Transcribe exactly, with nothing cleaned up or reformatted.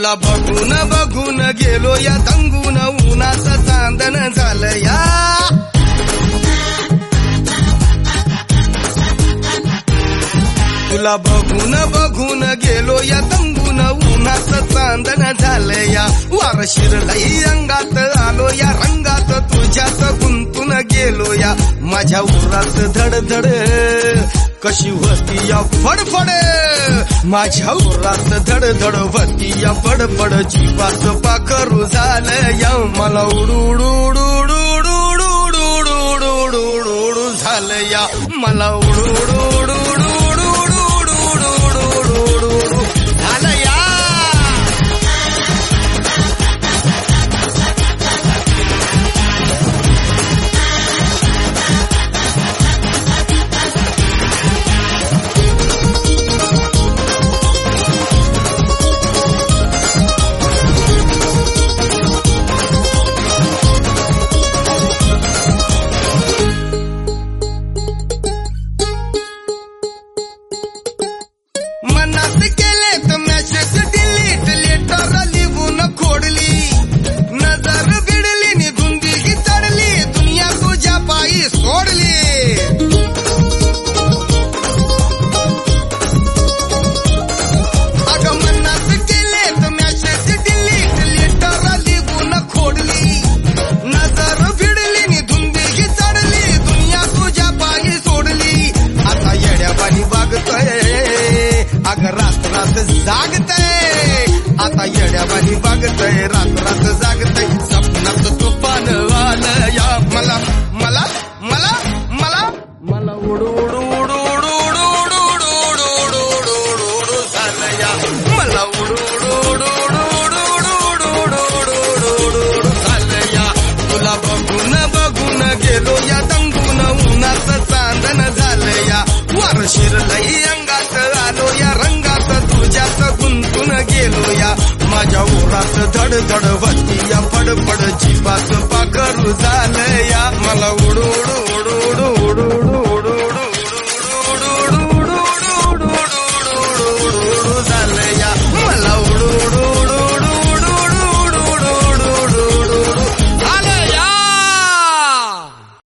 तुला बघून बघून गेलो या दंगून उन्हाचं चांदण झालं या तुला बघून बघून गेलो या दंगून उन्हाचं चांदण झालं या वार शिरलई अंगात आलो या रंगात तुझ्यात गुंतून गेलो या माझ्या उरात धडधड कशी होती या फडफड माझ्या उरात धडधड होती या फडफड जीवाचं पाखरू झालं या मला उडूडूडूडूडूडूडूडूडूडूडूडू झालं या मला उडूडूडूडूडूडूडूडूडूडूडू झालं या मनात केले तर मॅसेज डिलीट लेटर लिहून खोडली नजर बिडली निघून दिली चढली दुनिया तुझ्या पायी सोडली अगं मनात केले तर मॅसेज डिलीट लेटर लिहून खोडली नजर बिडली निघून दिली चढली दुनिया तुझ्या पायी सोडली आता येड्यावानी वागतोय अगं रात रात जागतय आता येड्यावानी वागतय रात रात जागतय स्वप्नात तुफान आलं या मला मला मला मला मला उडू उडू उडू उडू उडू उडू उडू उडू उडू उडू उडू झालं या मला उडू उडू उडू उडू उडू उडू उडू उडू उडू उडू उडू झालं या तुला बघून बघून गेलो या दंगून उन्हाचं चांदण झालं या वार शिरलई अंगात आलो या रंगात तुझ्यात गुंतून गेलो या माझ्या उरात धडधड होती या फडफड जीवाचं पाखरू झालं या मला उडू उडू